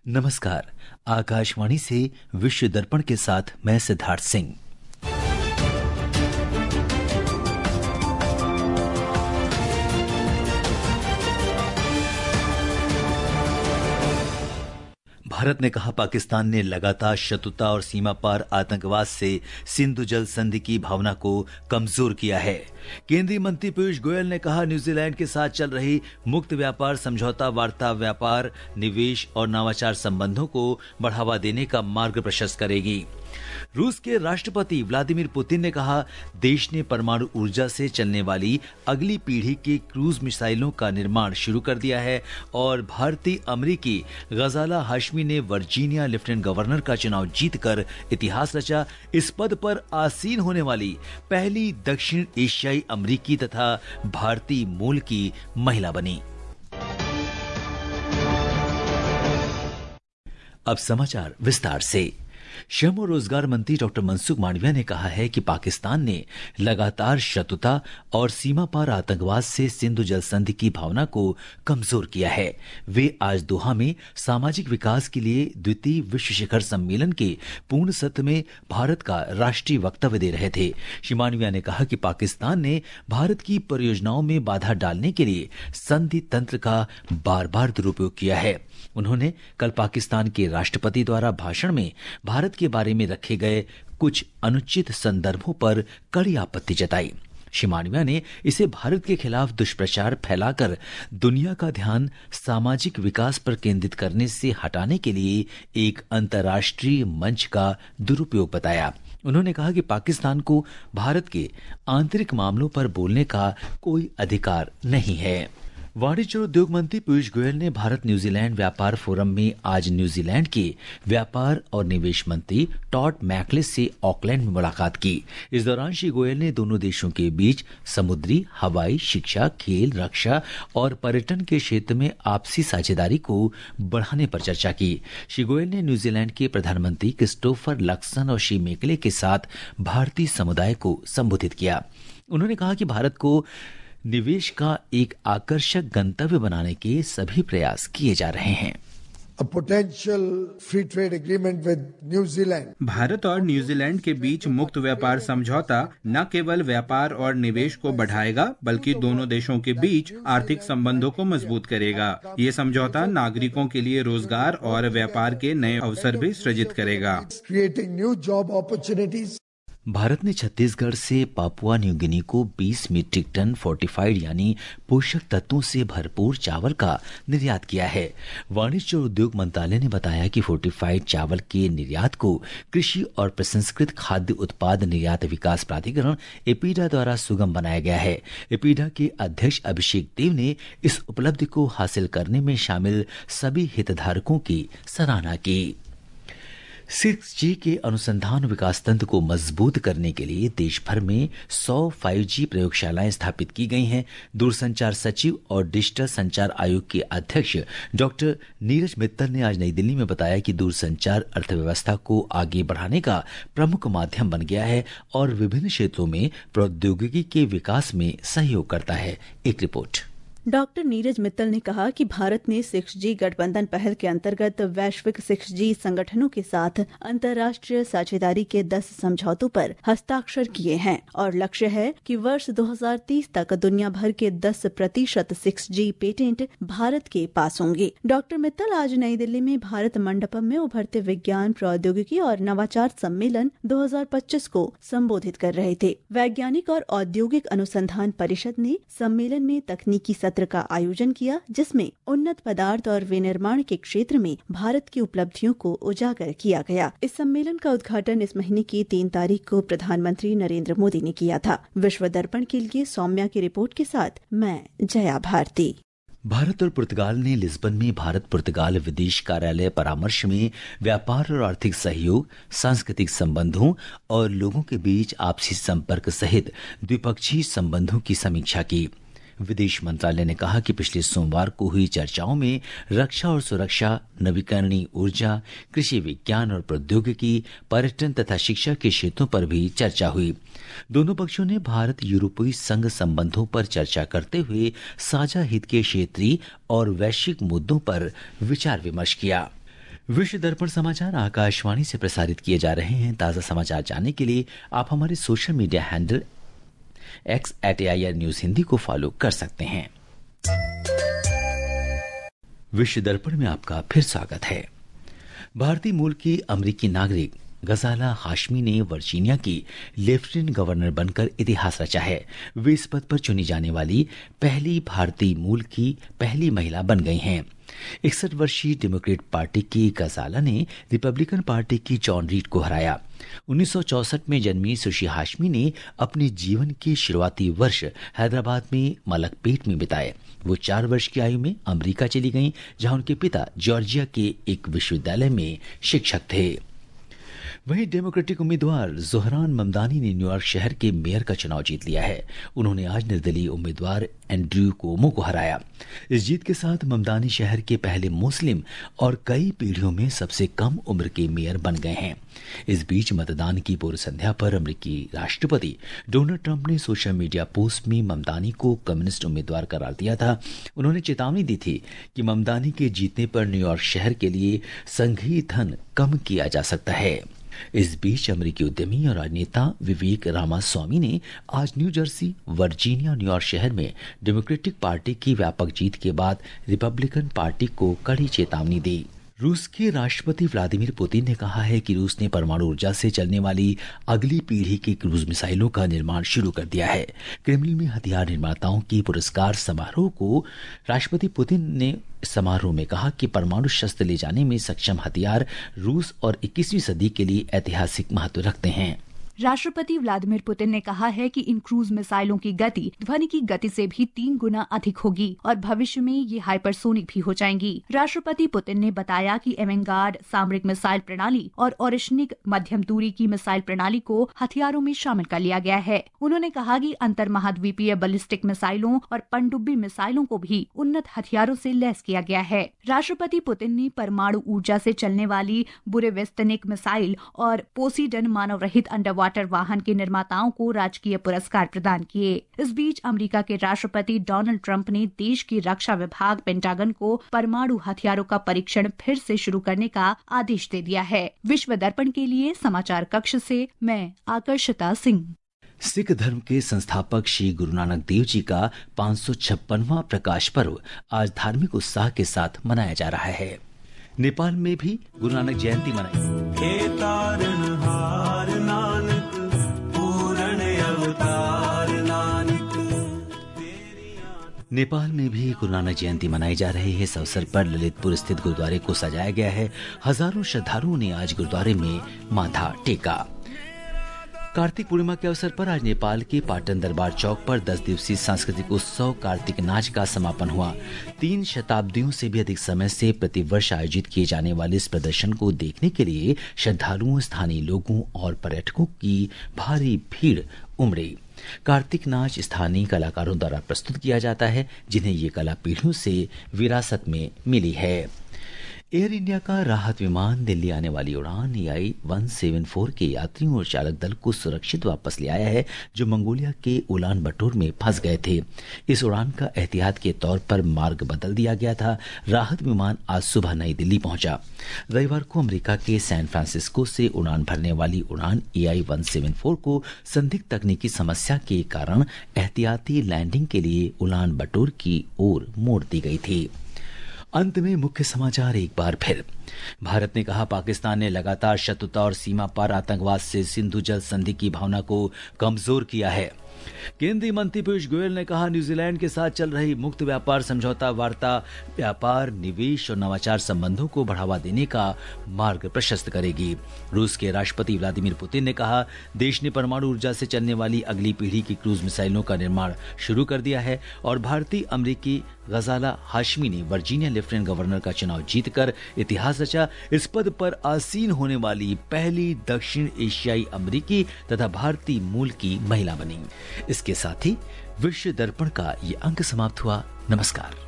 नमस्कार। आकाशवाणी से विश्व दर्पण के साथ मैं सिद्धार्थ सिंह। भारत ने कहा, पाकिस्तान ने लगातार शत्रुता और सीमा पार आतंकवाद से सिंधु जल संधि की भावना को कमजोर किया है। केंद्रीय मंत्री पीयूष गोयल ने कहा, न्यूजीलैंड के साथ चल रही मुक्त व्यापार समझौता वार्ता व्यापार, निवेश और नवाचार संबंधों को बढ़ावा देने का मार्ग प्रशस्त करेगी। रूस के राष्ट्रपति व्लादिमीर पुतिन ने कहा, देश ने परमाणु ऊर्जा से चलने वाली अगली पीढ़ी के क्रूज मिसाइलों का निर्माण शुरू कर दिया है और भारतीय अमेरिकी गजाला हाशमी ने वर्जीनिया लेफ्टिनेंट गवर्नर का चुनाव जीतकर इतिहास रचा। इस पद पर आसीन होने वाली पहली दक्षिण एशियाई अमेरिकी तथा भारतीय मूल की महिला बनी। अब समाचार विस्तार से। श्रम और रोजगार मंत्री डॉक्टर मनसुख मांडविया ने कहा है कि पाकिस्तान ने लगातार शत्रुता और सीमा पार आतंकवाद से सिंधु जल संधि की भावना को कमजोर किया है। वे आज दोहा में सामाजिक विकास के लिए द्वितीय विश्व शिखर सम्मेलन के पूर्ण सत्र में भारत का राष्ट्रीय वक्तव्य दे रहे थे। श्री मांडविया ने कहा कि पाकिस्तान ने भारत की परियोजनाओं में बाधा डालने के लिए संधि तंत्र का बार बार दुरुपयोग किया है। उन्होंने कल पाकिस्तान के राष्ट्रपति द्वारा भाषण में भारत के बारे में रखे गए कुछ अनुचित संदर्भों पर कड़ी आपत्ति जताई। श्री मांडविया ने इसे भारत के खिलाफ दुष्प्रचार फैलाकर दुनिया का ध्यान सामाजिक विकास पर केंद्रित करने से हटाने के लिए एक अंतर्राष्ट्रीय मंच का दुरुपयोग बताया। उन्होंने कहा कि पाकिस्तान को भारत के आंतरिक मामलों पर बोलने का कोई अधिकार नहीं है। वाणिज्य और उद्योग मंत्री पीयूष गोयल ने भारत न्यूजीलैंड व्यापार फोरम में आज न्यूजीलैंड के व्यापार और निवेश मंत्री टॉड मैकलिस से ऑकलैंड में मुलाकात की। इस दौरान श्री गोयल ने दोनों देशों के बीच समुद्री, हवाई, शिक्षा, खेल, रक्षा और पर्यटन के क्षेत्र में आपसी साझेदारी को बढ़ाने पर चर्चा की। श्री गोयल ने न्यूजीलैंड के प्रधानमंत्री क्रिस्टोफर लक्सन और श्री मेकले के साथ भारतीय समुदाय को संबोधित किया। उन्होंने कहा कि भारत को निवेश का एक आकर्षक गंतव्य बनाने के सभी प्रयास किए जा रहे हैं। भारत और न्यूजीलैंड के बीच मुक्त व्यापार समझौता न केवल व्यापार और निवेश को बढ़ाएगा बल्कि दोनों देशों के बीच आर्थिक संबंधों को मजबूत करेगा। ये समझौता नागरिकों के लिए रोजगार और व्यापार के नए अवसर भी सृजित करेगा। भारत ने छत्तीसगढ़ से पापुआ न्यू गिनी को 20 मीट्रिक टन फोर्टिफाइड यानी पोषक तत्वों से भरपूर चावल का निर्यात किया है। वाणिज्य और उद्योग मंत्रालय ने बताया कि फोर्टिफाइड चावल के निर्यात को कृषि और प्रसंस्कृत खाद्य उत्पाद निर्यात विकास प्राधिकरण एपीडा द्वारा सुगम बनाया गया है। एपीडा के अध्यक्ष अभिषेक देव ने इस उपलब्धि को हासिल करने में शामिल सभी हितधारकों की सराहना की। 6G के अनुसंधान विकास तंत्र को मजबूत करने के लिए देश भर में 100 5G प्रयोगशालाएं स्थापित की गई हैं। दूरसंचार सचिव और डिजिटल संचार आयोग के अध्यक्ष डॉक्टर नीरज मित्तल ने आज नई दिल्ली में बताया कि दूरसंचार अर्थव्यवस्था को आगे बढ़ाने का प्रमुख माध्यम बन गया है और विभिन्न क्षेत्रों में प्रौद्योगिकी के विकास में सहयोग करता है। एक रिपोर्ट। डॉक्टर नीरज मित्तल ने कहा कि भारत ने 6G गठबंधन पहल के अंतर्गत वैश्विक 6G संगठनों के साथ अंतर्राष्ट्रीय साझेदारी के 10 समझौतों पर हस्ताक्षर किए हैं और लक्ष्य है कि वर्ष 2030 तक दुनिया भर के 10% 6G पेटेंट भारत के पास होंगे। डॉक्टर मित्तल आज नई दिल्ली में भारत मंडपम में उभरते विज्ञान, प्रौद्योगिकी और नवाचार सम्मेलन 2025 को संबोधित कर रहे थे। वैज्ञानिक और औद्योगिक अनुसंधान परिषद ने सम्मेलन में तकनीकी सत्र का आयोजन किया, जिसमें उन्नत पदार्थ और विनिर्माण के क्षेत्र में भारत की उपलब्धियों को उजागर किया गया। इस सम्मेलन का उद्घाटन इस महीने की 3 तारीख को प्रधानमंत्री नरेंद्र मोदी ने किया था। विश्व दर्पण के लिए सौम्या की रिपोर्ट के साथ मैं जया भारती। भारत और पुर्तगाल ने लिस्बन में भारत पुर्तगाल विदेश कार्यालय परामर्श में व्यापार और आर्थिक सहयोग, सांस्कृतिक संबंधों और लोगों के बीच आपसी संपर्क सहित द्विपक्षीय संबंधों की समीक्षा की। विदेश मंत्रालय ने कहा कि पिछले सोमवार को हुई चर्चाओं में रक्षा और सुरक्षा, नवीकरणीय ऊर्जा, कृषि विज्ञान और प्रौद्योगिकी, पर्यटन तथा शिक्षा के क्षेत्रों पर भी चर्चा हुई। दोनों पक्षों ने भारत यूरोपीय संघ संबंधों पर चर्चा करते हुए साझा हित के क्षेत्रीय और वैश्विक मुद्दों पर विचार विमर्श किया। विश्व दर्पण समाचार आकाशवाणी से प्रसारित किए जा रहे हैं। ताज़ा समाचार जानने के लिए आप हमारे social media handle x@AIR news Hindi को फॉलो कर सकते हैं। विश्व दर्पण में आपका फिर स्वागत है। भारतीय मूल की अमेरिकी नागरिक गजाला हाशमी ने वर्जीनिया की लेफ्टिनेंट गवर्नर बनकर इतिहास रचा है। वे इस पद पर चुनी जाने वाली पहली भारतीय मूल की पहली महिला बन गई हैं। 61 वर्षीय डेमोक्रेट पार्टी की गजाला ने रिपब्लिकन पार्टी की जॉन रीड को हराया। 1964 में जन्मी सुश्री हाशमी ने अपने जीवन के शुरुआती वर्ष हैदराबाद में मलकपेट में बिताए। वो 4 वर्ष की आयु में अमेरिका चली गईं, जहां उनके पिता जॉर्जिया के एक विश्वविद्यालय में शिक्षक थे। वहीं डेमोक्रेटिक उम्मीदवार जोहरान ममदानी ने न्यूयॉर्क शहर के मेयर का चुनाव जीत लिया है। उन्होंने आज निर्दलीय उम्मीदवार एंड्रयू कोमो को हराया। इस जीत के साथ ममदानी शहर के पहले मुस्लिम और कई पीढ़ियों में सबसे कम उम्र के मेयर बन गए हैं। इस बीच मतदान की पूर्व संध्या पर अमेरिकी राष्ट्रपति डोनाल्ड ट्रंप ने सोशल मीडिया पोस्ट में ममदानी को कम्युनिस्ट उम्मीदवार करार दिया था। उन्होंने चेतावनी दी थी कि ममदानी के जीतने पर न्यूयॉर्क शहर के लिए संघीय धन कम किया जा सकता है। इस बीच अमेरिकी उद्यमी और राजनेता विवेक रामास्वामी ने आज न्यू जर्सी, वर्जीनिया, न्यूयॉर्क शहर में डेमोक्रेटिक पार्टी की व्यापक जीत के बाद रिपब्लिकन पार्टी को कड़ी चेतावनी दी। रूस के राष्ट्रपति व्लादिमीर पुतिन ने कहा है कि रूस ने परमाणु ऊर्जा से चलने वाली अगली पीढ़ी की क्रूज मिसाइलों का निर्माण शुरू कर दिया है। क्रेमलिन में हथियार निर्माताओं के पुरस्कार समारोह को राष्ट्रपति पुतिन ने समारोह में कहा कि परमाणु शस्त्र ले जाने में सक्षम हथियार रूस और 21वीं सदी के लिए ऐतिहासिक महत्व रखते हैं। राष्ट्रपति व्लादिमीर पुतिन ने कहा है कि इन क्रूज मिसाइलों की गति ध्वनि की गति से भी 3 गुना अधिक होगी और भविष्य में ये हाइपरसोनिक भी हो जाएंगी। राष्ट्रपति पुतिन ने बताया कि एवेंगार्ड सामरिक मिसाइल प्रणाली और ओरिशनिक मध्यम दूरी की मिसाइल प्रणाली को हथियारों में शामिल कर लिया गया है। उन्होंने कहा कि अंतर महाद्वीपीय बैलिस्टिक मिसाइलों और पनडुब्बी मिसाइलों को भी उन्नत हथियारों से लैस किया गया है। राष्ट्रपति पुतिन ने परमाणु ऊर्जा से चलने वाली बुरेवेस्तनिक मिसाइल और पोसीडन मानव रहित अंडरवाटर वाहन के निर्माताओं को राजकीय पुरस्कार प्रदान किए। इस बीच अमेरिका के राष्ट्रपति डोनाल्ड ट्रंप ने देश की रक्षा विभाग पेंटागन को परमाणु हथियारों का परीक्षण फिर से शुरू करने का आदेश दे दिया है। विश्व दर्पण के लिए समाचार कक्ष से मैं आकर्षिता सिंह। सिख धर्म के संस्थापक श्री गुरु नानक देव जी का 556वां प्रकाश पर्व आज धार्मिक उत्साह के साथ मनाया जा रहा है। नेपाल में भी गुरु नानक जयंती मनाई। नेपाल में भी गुरु नानक जयंती मनाई जा रही है। इस अवसर पर ललितपुर स्थित गुरुद्वारे को सजाया गया है। हजारों श्रद्धालुओं ने आज गुरुद्वारे में माथा टेका। कार्तिक पूर्णिमा के अवसर पर आज नेपाल के पाटन दरबार चौक पर 10 दिवसीय सांस्कृतिक उत्सव कार्तिक नाच का समापन हुआ। 3 शताब्दियों से भी अधिक समय से प्रतिवर्ष आयोजित किए जाने वाले इस प्रदर्शन को देखने के लिए श्रद्धालुओं, स्थानीय लोगों और पर्यटकों की भारी भीड़ उमड़ी। कार्तिक नाच स्थानीय कलाकारों द्वारा प्रस्तुत किया जाता है, जिन्हें ये कला पीढ़ियों से विरासत में मिली है। एयर इंडिया का राहत विमान दिल्ली आने वाली उड़ान EI-174 के यात्रियों और चालक दल को सुरक्षित वापस ले आया है, जो मंगोलिया के उलान बटोर में फंस गए थे। इस उड़ान का एहतियात के तौर पर मार्ग बदल दिया गया था। राहत विमान आज सुबह नई दिल्ली पहुंचा। रविवार को अमेरिका के सैन फ्रांसिस्को से उड़ान भरने वाली उड़ान EI-174 को संदिग्ध तकनीकी समस्या के कारण एहतियाती लैंडिंग के लिए उलान बटोर की ओर मोड़ दी गई थी। अंत में मुख्य समाचार एक बार फिर। भारत ने कहा, पाकिस्तान ने लगातार शत्रुता और सीमा पार आतंकवाद से सिंधु जल संधि की भावना को कमजोर किया है। केंद्रीय मंत्री पीयूष गोयल ने कहा, न्यूजीलैंड के साथ चल रही मुक्त व्यापार समझौता वार्ता व्यापार, निवेश और नवाचार संबंधों को बढ़ावा देने का मार्ग प्रशस्त करेगी। रूस के राष्ट्रपति व्लादिमीर पुतिन ने कहा, देश ने परमाणु ऊर्जा से चलने वाली अगली पीढ़ी की क्रूज मिसाइलों का निर्माण शुरू कर दिया है। और भारतीय अमेरिकी गजाला हाशमी ने वर्जीनिया लेफ्टिनेंट गवर्नर का चुनाव जीतकर इतिहास रचा। इस पद पर आसीन होने वाली पहली दक्षिण एशियाई अमेरिकी तथा भारतीय मूल की महिला बनी। इसके साथ ही विश्व दर्पण का ये अंक समाप्त हुआ। नमस्कार।